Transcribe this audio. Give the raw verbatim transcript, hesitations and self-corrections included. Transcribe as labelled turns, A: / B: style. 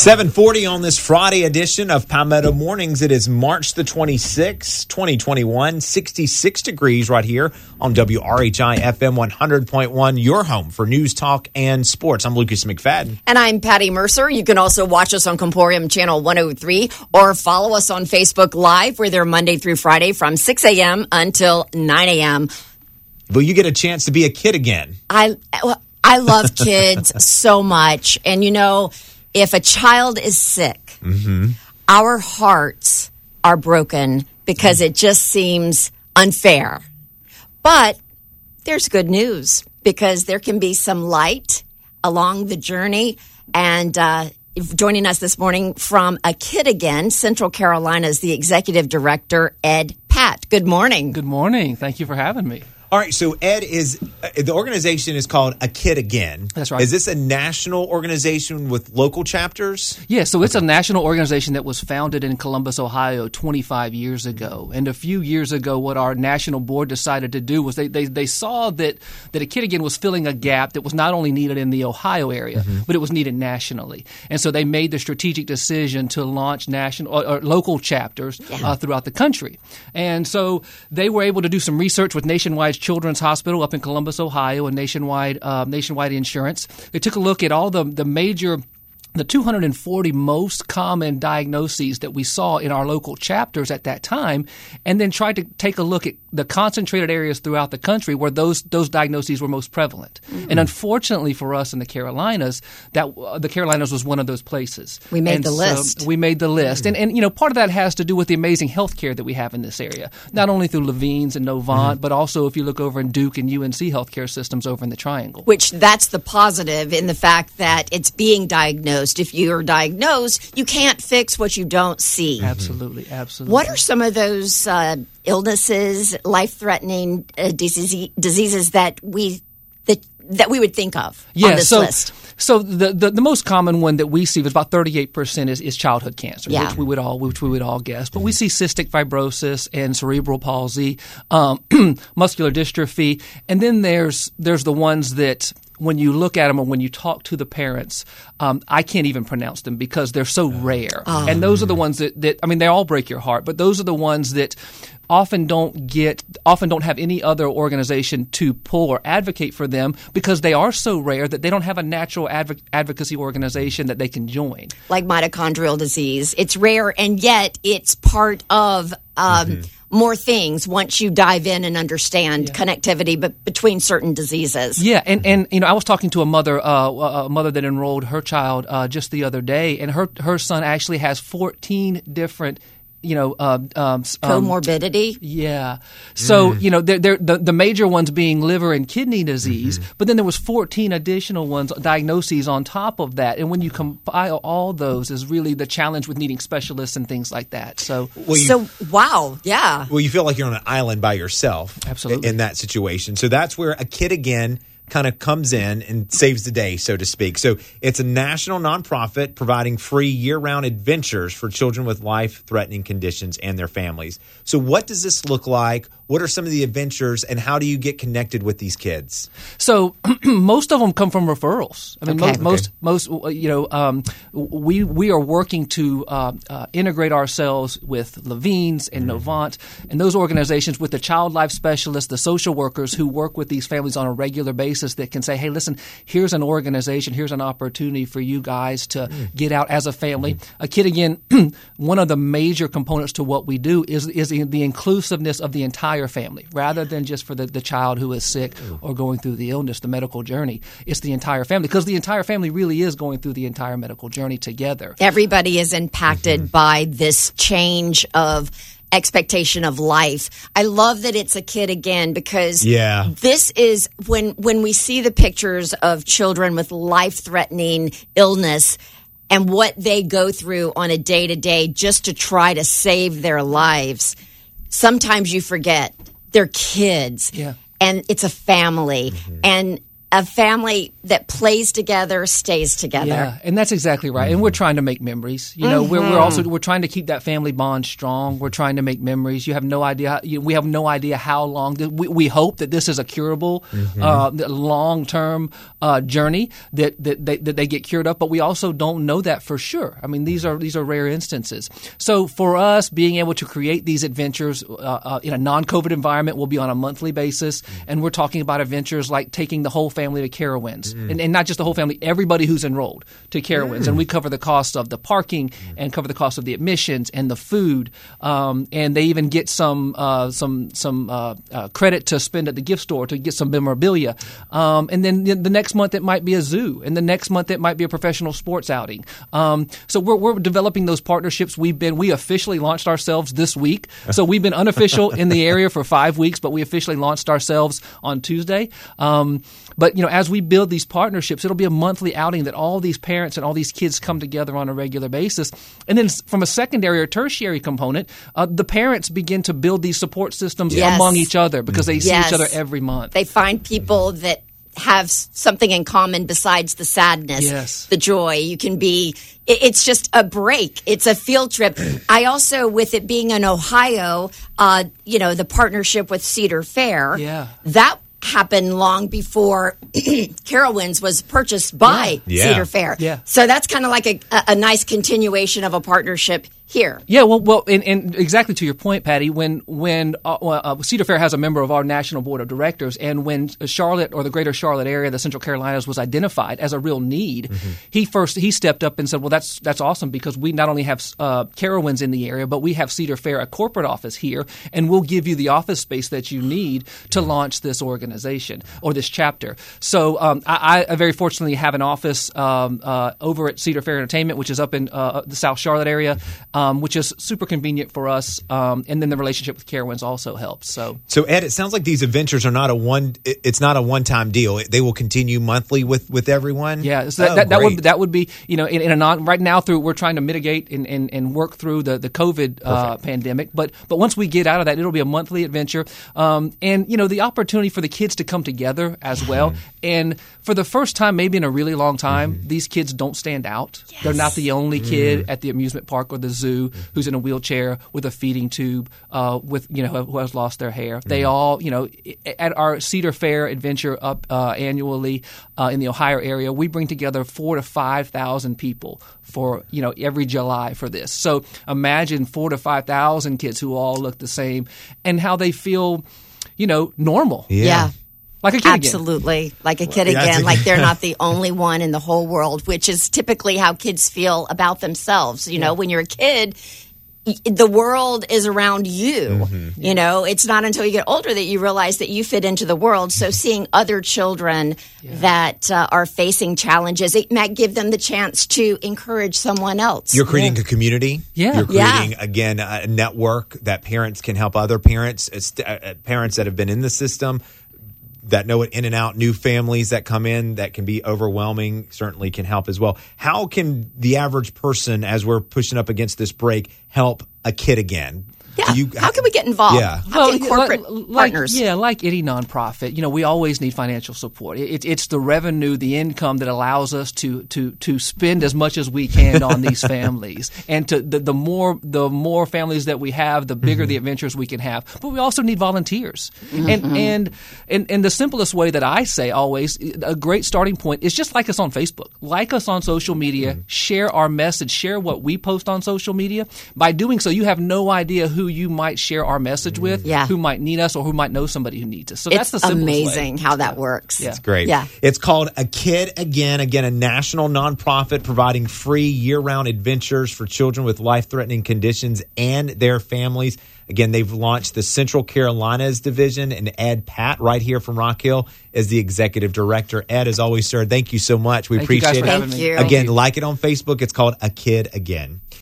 A: seven forty on this Friday edition of Palmetto Mornings. It is March the twenty-sixth, twenty twenty-one, sixty-six degrees right here on W R H I F M one hundred point one, your home for news, talk, and sports. I'm Lucas McFadden.
B: And I'm Patty Mercer. You can also watch us on Comporium Channel one oh three or follow us on Facebook Live. We're there Monday through Friday from six a.m. until nine a.m.
A: Will you get a chance to be a kid again?
B: I, I love kids so much. And, you know, if a child is sick, mm-hmm. our hearts are broken because it just seems unfair. But there's good news because there can be some light along the journey. And uh, joining us this morning from A Kid Again, Central Carolina, is the executive director, Ed Pat. Good morning.
C: Good morning. Thank you for having me.
A: All right, so Ed, is uh, the organization is called A Kid Again.
C: That's right.
A: Is this a national organization with local chapters?
C: Yeah, so it's okay. A national organization that was founded in Columbus, Ohio twenty-five years ago. And a few years ago, what our national board decided to do was they they, they saw that, that A Kid Again was filling a gap that was not only needed in the Ohio area, mm-hmm. but it was needed nationally. And so they made the strategic decision to launch national or, or local chapters yeah. uh, throughout the country. And so they were able to do some research with Nationwide Children's Hospital up in Columbus, Ohio, and Nationwide uh, Nationwide Insurance. They took a look at all the the major the two hundred forty most common diagnoses that we saw in our local chapters at that time, and then tried to take a look at the concentrated areas throughout the country where those those diagnoses were most prevalent. Mm-hmm. And unfortunately for us in the Carolinas, that uh, the Carolinas was one of those places.
B: We made
C: and
B: the
C: so
B: list.
C: We made the list. Mm-hmm. And, and, you know, part of that has to do with the amazing health care that we have in this area, not only through Levine's and Novant, mm-hmm. but also if you look over in Duke and U N C healthcare systems over in the Triangle.
B: Which that's the positive in the fact that it's being diagnosed. If you're diagnosed, you can't fix what you don't see.
C: Absolutely, absolutely.
B: What are some of those uh, illnesses, life-threatening uh, disease, diseases that we that that we would think of
C: yeah,
B: on this
C: so,
B: list?
C: So the, the the most common one that we see is about thirty-eight percent is, is childhood cancer,
B: yeah.
C: which we would all which we would all guess. But we see cystic fibrosis and cerebral palsy, um, muscular dystrophy, and then there's there's the ones that when you look at them or when you talk to the parents, um, I can't even pronounce them because they're so rare. Oh. And those are the ones that, that I mean, they all break your heart, but those are the ones that often don't get, often don't have any other organization to pull or advocate for them because they are so rare that they don't have a natural adv- advocacy organization that they can join.
B: Like mitochondrial disease. It's rare, and yet it's part of um, mm-hmm. more things once you dive in and understand yeah. connectivity but between certain diseases.
C: Yeah, and, and you know, I was talking to a mother, uh, a mother that enrolled her child uh, just the other day, and her her son actually has fourteen different you know, uh, um,
B: comorbidity.
C: Um, yeah. So, mm. you know, they're, they're, the, the major ones being liver and kidney disease, mm-hmm. but then there was fourteen additional ones, diagnoses on top of that. And when you compile all those is really the challenge with needing specialists and things like that. So,
A: well, you,
B: so wow. Yeah.
A: Well, you feel like you're on an island by yourself.
C: Absolutely.
A: In that situation. So that's where A Kid Again kind of comes in and saves the day, so to speak. So it's a national nonprofit providing free year-round adventures for children with life-threatening conditions and their families. So what does this look like? What are some of the adventures, and how do you get connected with these kids?
C: So most of them come from referrals. I mean,
B: okay.
C: most, okay. most, most, you know, um, we we are working to uh, uh, integrate ourselves with Levine's and mm-hmm. Novant and those organizations with the child life specialists, the social workers who work with these families on a regular basis that can say, hey, listen, here's an organization, here's an opportunity for you guys to mm-hmm. get out as a family. Mm-hmm. A Kid Again, one of the major components to what we do is is the inclusiveness of the entire family, rather than just for the, the child who is sick or going through the illness, the medical journey. It's the entire family, because the entire family really is going through the entire medical journey together.
B: Everybody is impacted mm-hmm. by this change of expectation of life. I love that it's A Kid Again because
A: yeah.
B: this is when when we see the pictures of children with life-threatening illness and what they go through on a day-to-day just to try to save their lives. Sometimes you forget they're kids,
C: yeah.
B: and it's a family. Mm-hmm. And a family that plays together stays together.
C: Yeah, and that's exactly right. And we're trying to make memories. You know, mm-hmm. we're, we're also we're trying to keep that family bond strong. We're trying to make memories. You have no idea. How, you, we have no idea how long. We, we hope that this is a curable, mm-hmm. uh, long term uh, journey that that they, that they get cured of. But we also don't know that for sure. I mean, these are these are rare instances. So for us, being able to create these adventures uh, uh, in a non-COVID environment will be on a monthly basis, mm-hmm. and we're talking about adventures like taking the whole family to Carowinds, mm. and, and not just the whole family, everybody who's enrolled to Carowinds, mm. and we cover the cost of the parking mm. and cover the cost of the admissions and the food, um, and they even get some uh, some some uh, uh, credit to spend at the gift store to get some memorabilia, um, and then the next month it might be a zoo, and the next month it might be a professional sports outing. Um, so we're we're developing those partnerships. We've been we officially launched ourselves this week, so we've been unofficial in the area for five weeks, but we officially launched ourselves on Tuesday. Um, But, you know, as we build these partnerships, it'll be a monthly outing that all these parents and all these kids come together on a regular basis. And then from a secondary or tertiary component, uh, the parents begin to build these support systems
B: yes.
C: among each other because they see
B: yes.
C: each other every month.
B: They find people that have something in common besides the sadness,
C: yes.
B: the joy. You can be, it's just a break. It's a field trip. I also, with it being in Ohio, uh, you know, the partnership with Cedar Fair,
C: yeah.
B: that happened long before Carowinds was purchased by
A: yeah.
B: Cedar
A: Yeah.
B: Fair.
C: Yeah.
B: So that's kind of like a, a nice continuation of a partnership here.
C: Yeah, well, well, and, and exactly to your point, Patty, when when uh, uh, Cedar Fair has a member of our national board of directors, and when Charlotte or the greater Charlotte area, the Central Carolinas, was identified as a real need, mm-hmm. he first he stepped up and said, "Well, that's that's awesome because we not only have uh, Carowinds in the area, but we have Cedar Fair, a corporate office here, and we'll give you the office space that you need to launch this organization or this chapter." So um, I, I very fortunately have an office um, uh, over at Cedar Fair Entertainment, which is up in uh, the South Charlotte area. Um, which is super convenient for us, um, and then the relationship with Carowinds also helps. So,
A: so Ed, it sounds like these adventures are not a one. It's not a one-time deal. They will continue monthly with, with everyone.
C: Yeah, so that,
A: oh,
C: that, that
A: great.
C: would that would be you know in, in a non right now through we're trying to mitigate and, and, and work through the the COVID uh, pandemic. But but once we get out of that, it'll be a monthly adventure, um, and you know the opportunity for the kids to come together as well. Mm-hmm. And for the first time, maybe in a really long time, mm-hmm. these kids don't stand out. Yes. They're not the only kid mm-hmm. at the amusement park or the zoo who's in a wheelchair with a feeding tube, uh, with you know who has lost their hair. Mm-hmm. They all, you know, at our Cedar Fair adventure up uh, annually uh, in the Ohio area, we bring together four to five thousand people for you know every July for this. So imagine four to five thousand kids who all look the same and how they feel, you know, normal.
A: Yeah.
B: yeah.
C: Like a kid
B: Absolutely.
C: again.
B: Like a kid
A: Well, yeah,
B: again.
A: a-
B: Like they're not the only one in the whole world, which is typically how kids feel about themselves. You know, when you're a kid, the world is around you. Mm-hmm. You know, it's not until you get older that you realize that you fit into the world. So seeing other children yeah. that uh, are facing challenges, it might give them the chance to encourage someone else.
A: You're creating
B: yeah.
A: a community.
C: Yeah.
A: You're creating,
B: Yeah.
A: again, a network that parents can help other parents, it's, uh, parents that have been in the system, that know it in and out, new families that come in that can be overwhelming, certainly can help as well. How can the average person, as we're pushing up against this break, help a kid again?
B: Yeah.
A: Do you,
B: How can we get involved?
A: Yeah.
B: How can
C: Well,
B: corporate
C: like,
B: partners?
C: Yeah, like any nonprofit, you know, we always need financial support. It, it's the revenue, the income that allows us to to to spend as much as we can on these families, and to the, the more the more families that we have, the bigger mm-hmm. the adventures we can have. But we also need volunteers, mm-hmm. and, and and and the simplest way that I say always, a great starting point is just like us on Facebook, like us on social media, mm-hmm. share our message, share what we post on social media. By doing so, you have no idea who you might share our message with,
B: yeah.
C: who might need us, or who might know somebody who needs us. So
B: it's
C: that's the simplest
B: amazing
C: way.
B: how that works.
C: Yeah.
A: It's great.
B: Yeah.
A: It's called A Kid Again. Again, a national nonprofit providing free year-round adventures for children with life-threatening conditions and their families. Again, they've launched the Central Carolinas division, and Ed Pat, right here from Rock Hill, is the executive director. Ed, as always, sir, thank you so much. We
C: Thank you
A: appreciate
C: guys for
A: it.
C: having
B: Thank
C: me.
B: you.
A: Again, like it on Facebook. It's called A Kid Again.